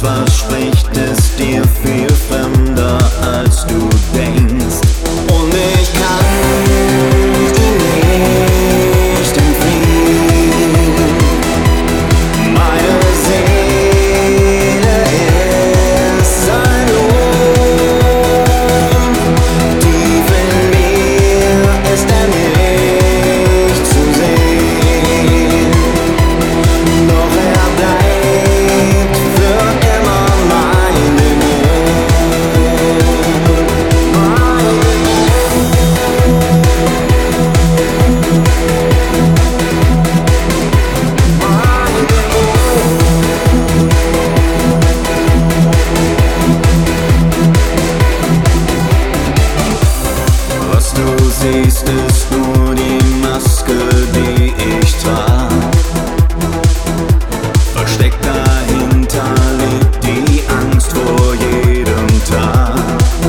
was spricht, ist dir viel fremder als du denkst. Und ich kann ihm nicht entfliehen. Meine Seele ist ein Lohn. Tief in mir ist er nicht zu sehen. Doch er bleibt für immer mein Dämon. Was du siehst, ist nur die Maske, die ich trag. Versteckt dahinter liegt die Angst vor jedem Tag.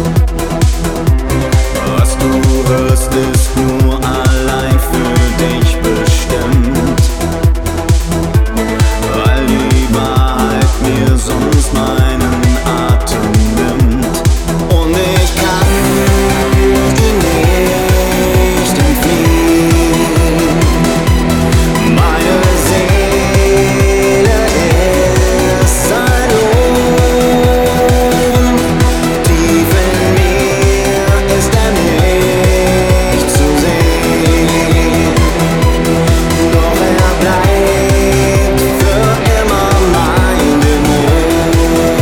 Was du hörst, ist nur allein für dich bestimmt, weil die Wahrheit mir sonst meinen Atem nimmt. Und ich kann ihm nicht entfliehen. Meine Seele ist ein Lohn. Tief in mir ist er nicht zu sehen. Doch er bleibt für immer mein Dämon.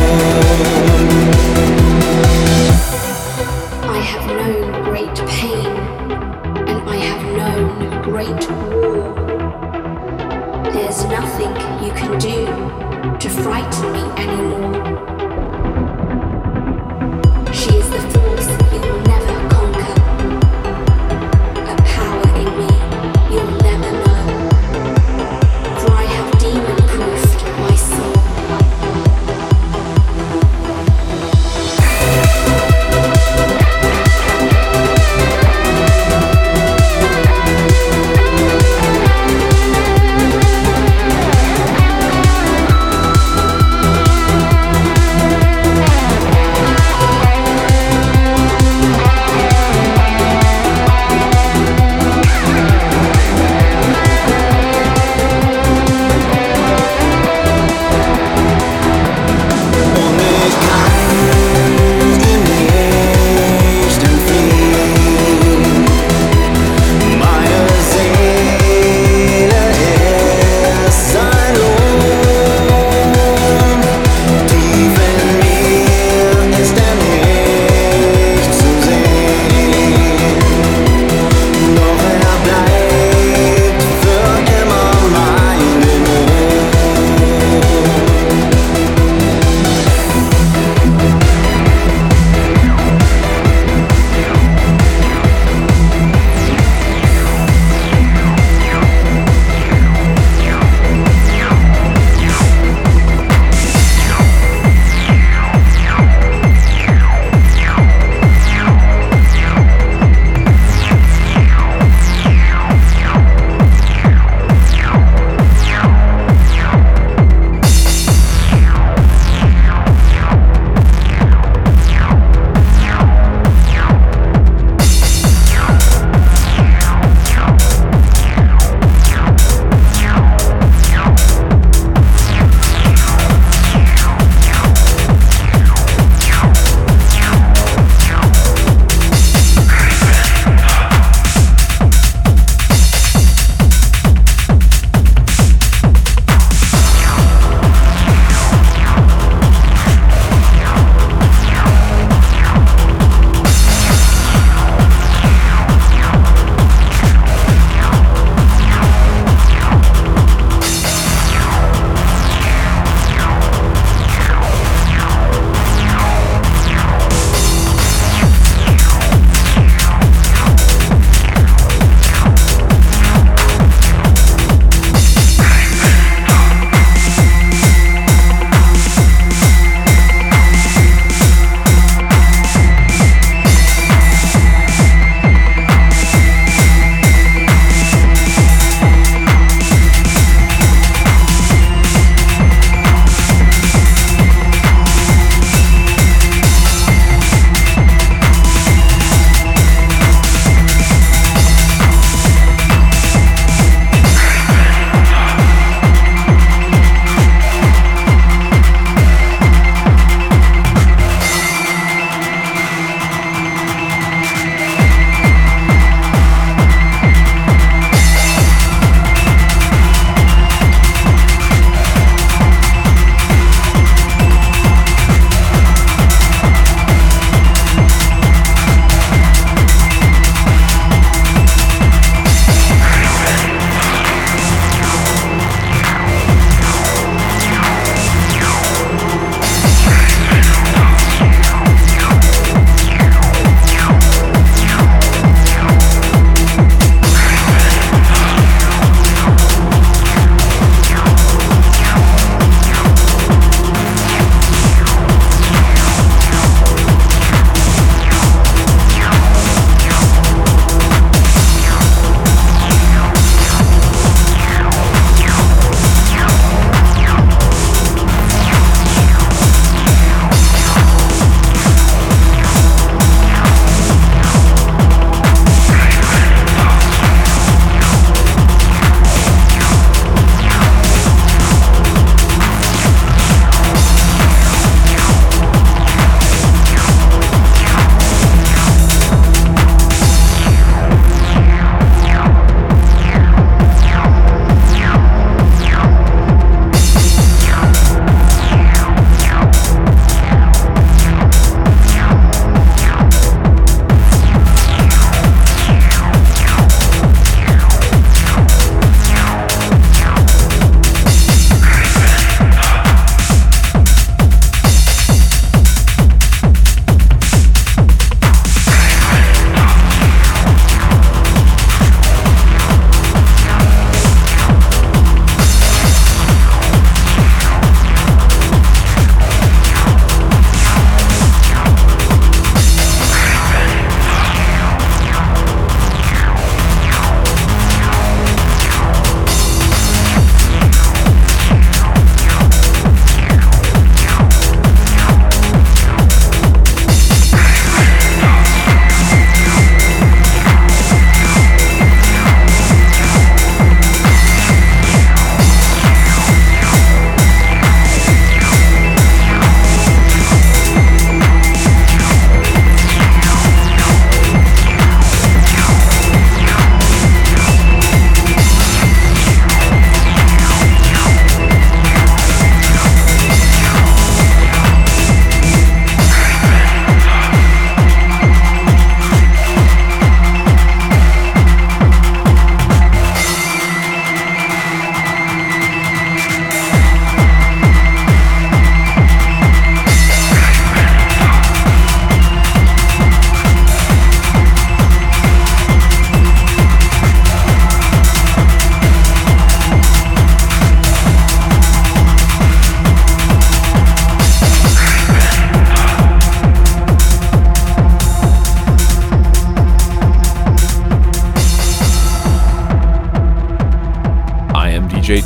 I have known great pain, and I have known great war. There's nothing you can do to frighten me anymore. She is the force you will never conquer, a power in me you'll never know. For I have demon-proofed my soul.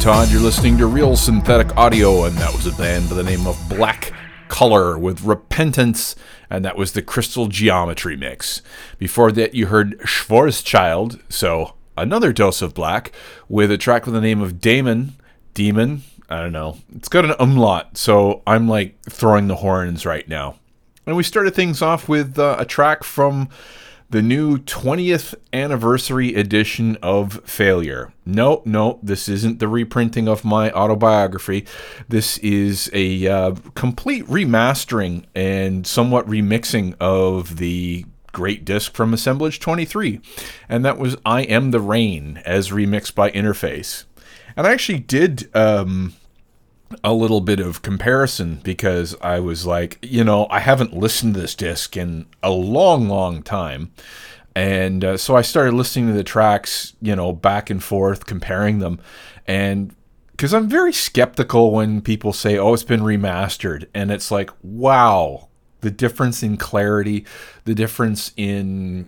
Todd. You're listening to Real Synthetic Audio, and that was a band by the name of Black Color with Repentance, and that was the Crystal Geometry mix. Before that, you heard Schwarzschild, so another dose of black, with a track with the name of Demon. I don't know. It's got an umlaut, so I'm like throwing the horns right now. And we started things off with a track from the new 20th anniversary edition of Failure. No, this isn't the reprinting of my autobiography. This is a complete remastering and somewhat remixing of the great disc from Assemblage 23. And that was I Am the Rain, as remixed by Interface. And I actually did a little bit of comparison, because I was like, I haven't listened to this disc in a long time. And so I started listening to the tracks, back and forth, comparing them. And because I'm very skeptical when people say, oh, it's been remastered. And it's like, wow, the difference in clarity, the difference in,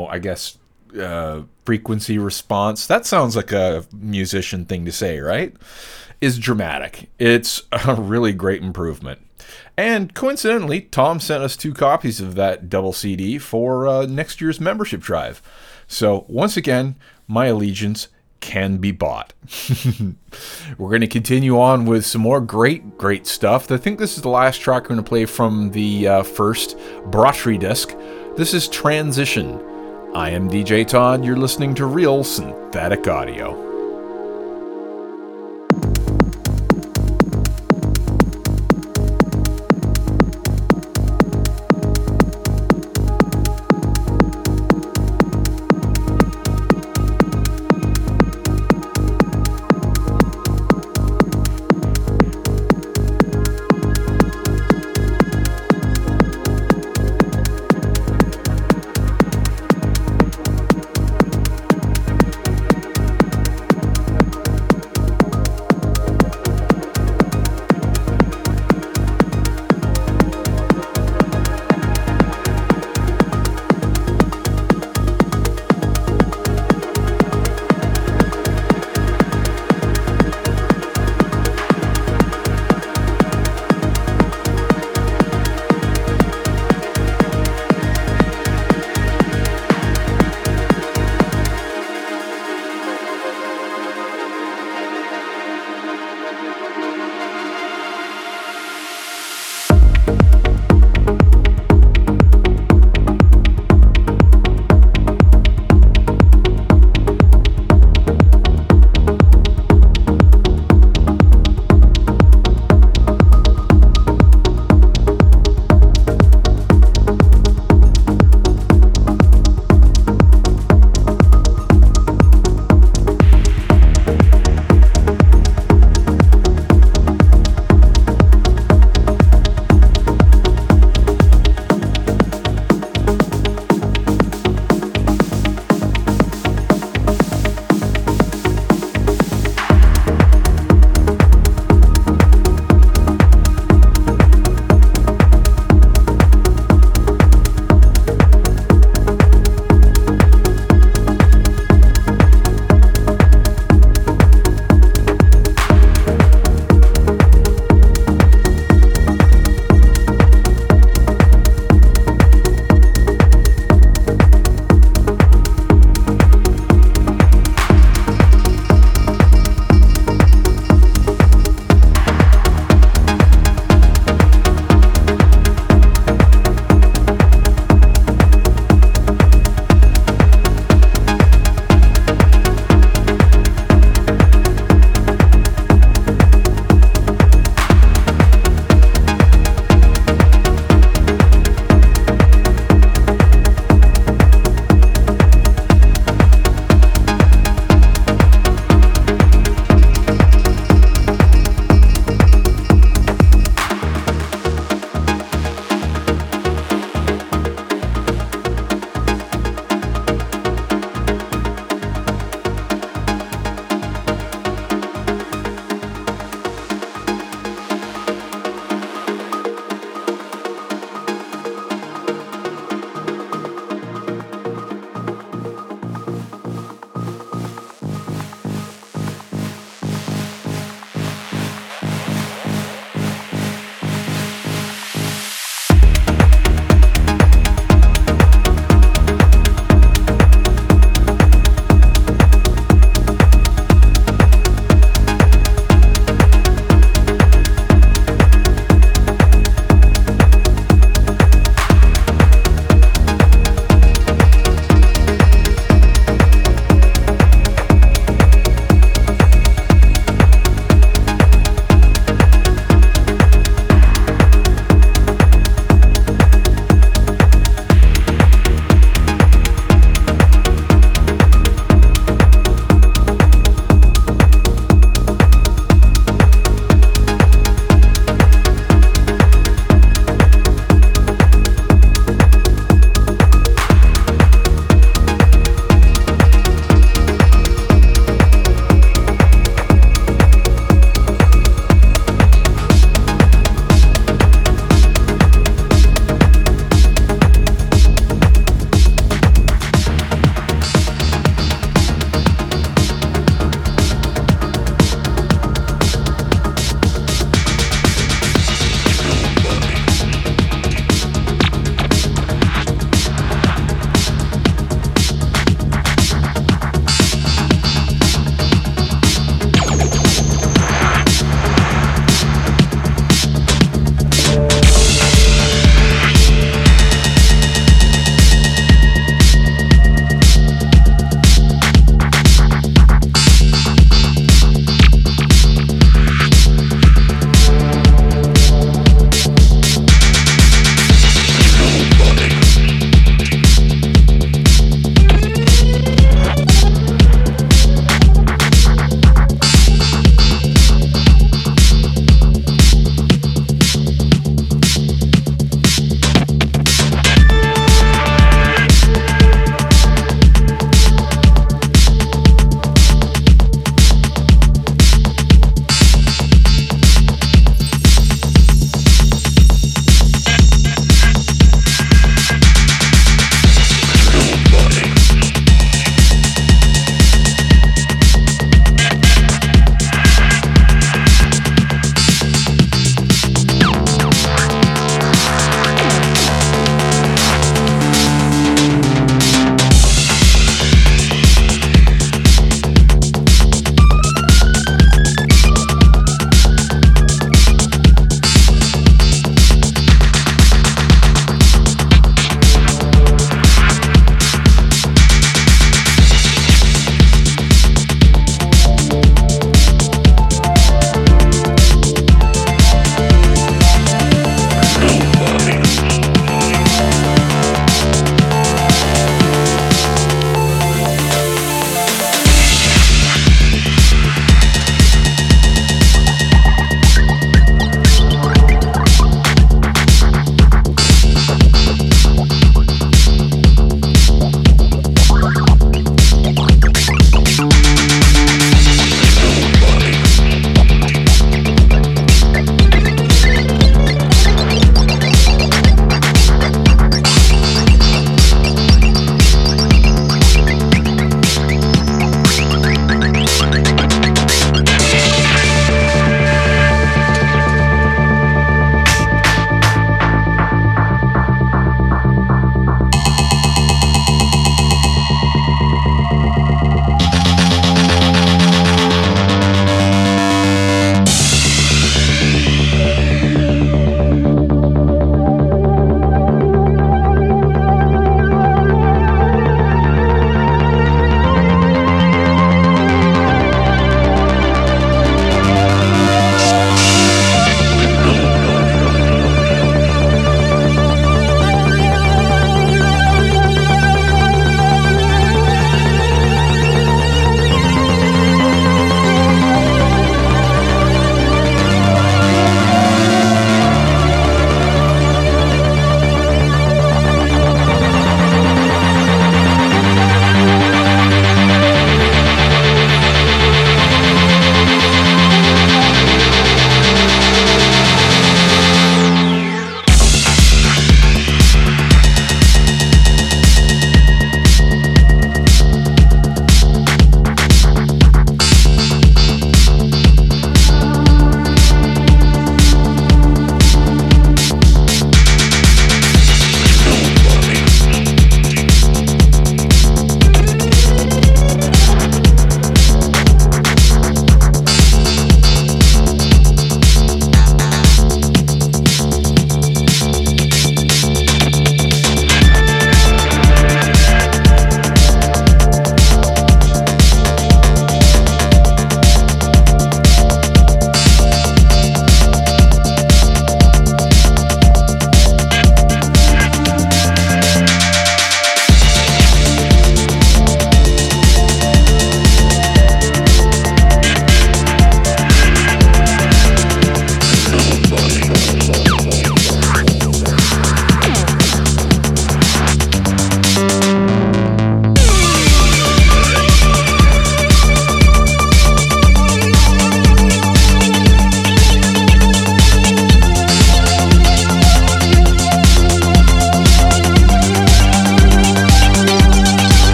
frequency response. That sounds like a musician thing to say, right? Is dramatic. It's a really great improvement. And coincidentally, Tom sent us 2 copies of that double CD for next year's membership drive. So once again, my allegiance can be bought. We're going to continue on with some more great stuff. I think this is the last track we're going to play from the first Bratry disc. This is Transition. I am DJ Todd. You're listening to Real Synthetic Audio.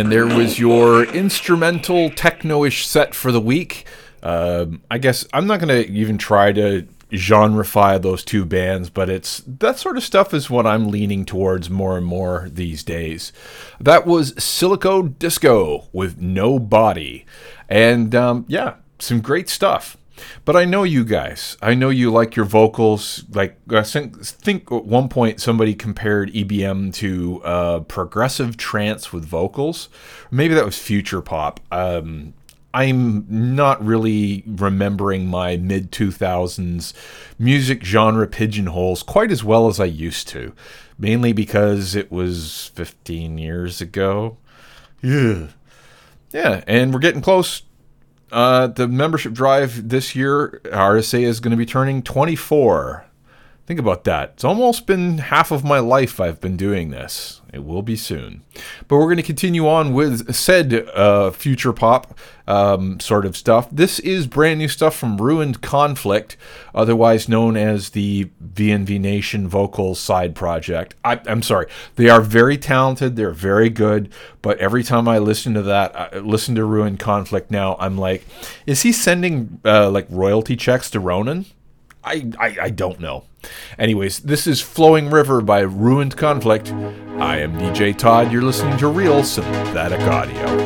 And there was your instrumental techno-ish set for the week. I guess I'm not going to even try to genreify those two bands, but it's that sort of stuff is what I'm leaning towards more and more these days. That was Silico Disco with No Body. And yeah, some great stuff. But I know you guys. I know you like your vocals. Like I think at one point somebody compared EBM to progressive trance with vocals. Maybe that was future pop. I'm not really remembering my mid-2000s music genre pigeonholes quite as well as I used to. Mainly because it was 15 years ago. Yeah, and we're getting close. The membership drive this year, RSA is going to be turning 24. Think about that. It's almost been half of my life I've been doing this. It will be soon. But we're going to continue on with said future pop sort of stuff. This is brand new stuff from Ruined Conflict, otherwise known as the VNV Nation Vocals side project. I'm sorry. They are very talented. They're very good. But every time I listen to that, I listen to Ruined Conflict now, I'm like, is he sending like royalty checks to Ronan? I don't know. Anyways, this is Flowing River by Ruined Conflict. I am DJ Todd. You're listening to Real Synthetic Audio.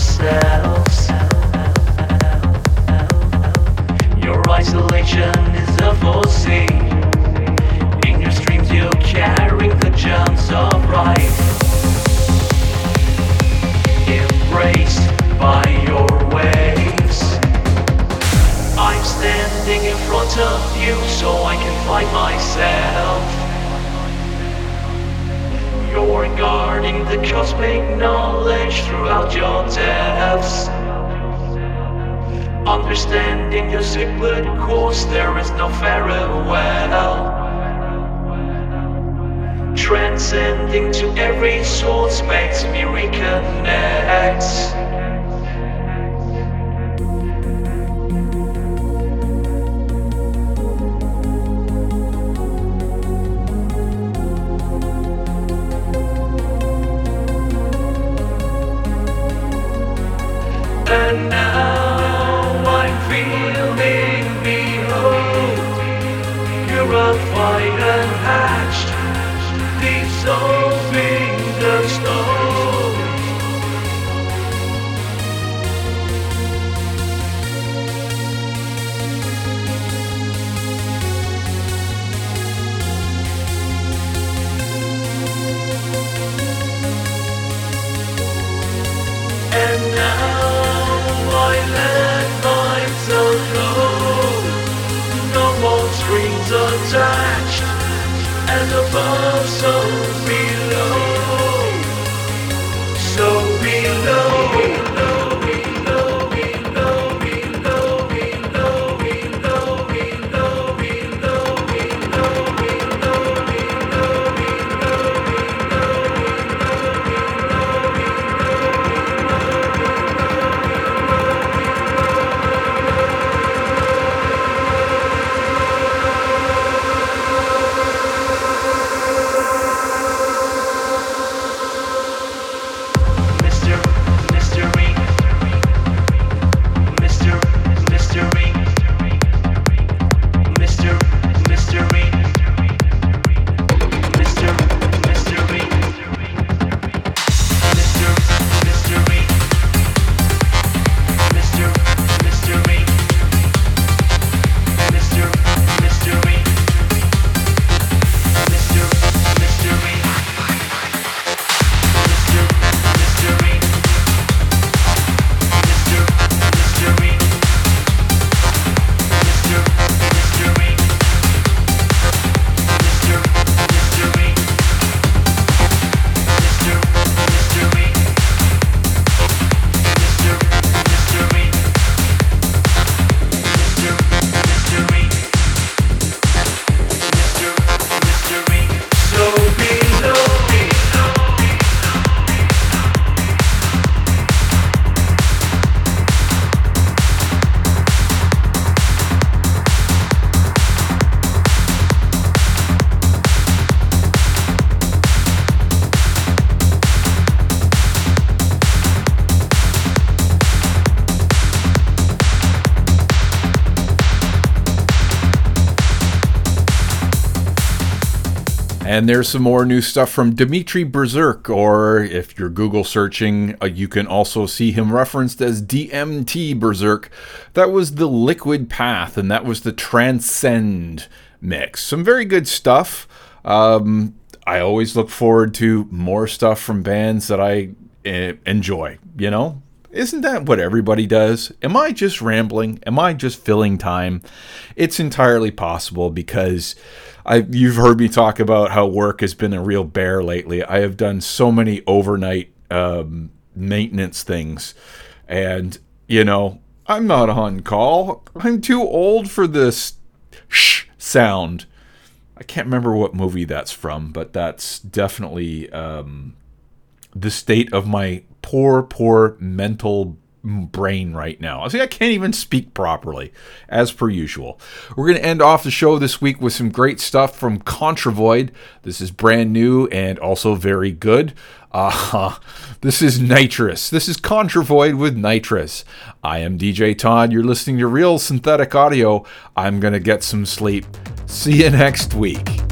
yourselves. Your isolation is a foresee. In your streams you're carrying the germs of life, embraced by your waves. I'm standing in front of you so I can find myself. You're guarding the cosmic knowledge throughout your depths. Understanding your secret course, there is no farewell. Transcending to every source makes me reconnect. And now I'm feeling behold, you're a fine and hatched, dissolving the stone. And now I let myself go. No more strings attached, as above, so below. So below, below, below, below, below, below, below, below, below, below, And there's some more new stuff from Dimitri Berserk, or if you're Google searching, you can also see him referenced as DMT Berserk. That was the Liquid Path, and that was the Transcend mix. Some very good stuff. I always look forward to more stuff from bands that I enjoy, you know? Isn't that what everybody does? Am I just rambling? Am I just filling time? It's entirely possible because you've heard me talk about how work has been a real bear lately. I have done so many overnight maintenance things. And, you know, I'm not on call. I'm too old for this shh sound. I can't remember what movie that's from, but that's definitely the state of my poor mental brain right now. See, I can't even speak properly, as per usual. We're going to end off the show this week with some great stuff from Contravoid. This is brand new and also very good. This is Nitrous. This is Contravoid with Nitrous. I am DJ Todd. You're listening to Real Synthetic Audio. I'm going to get some sleep. See you next week.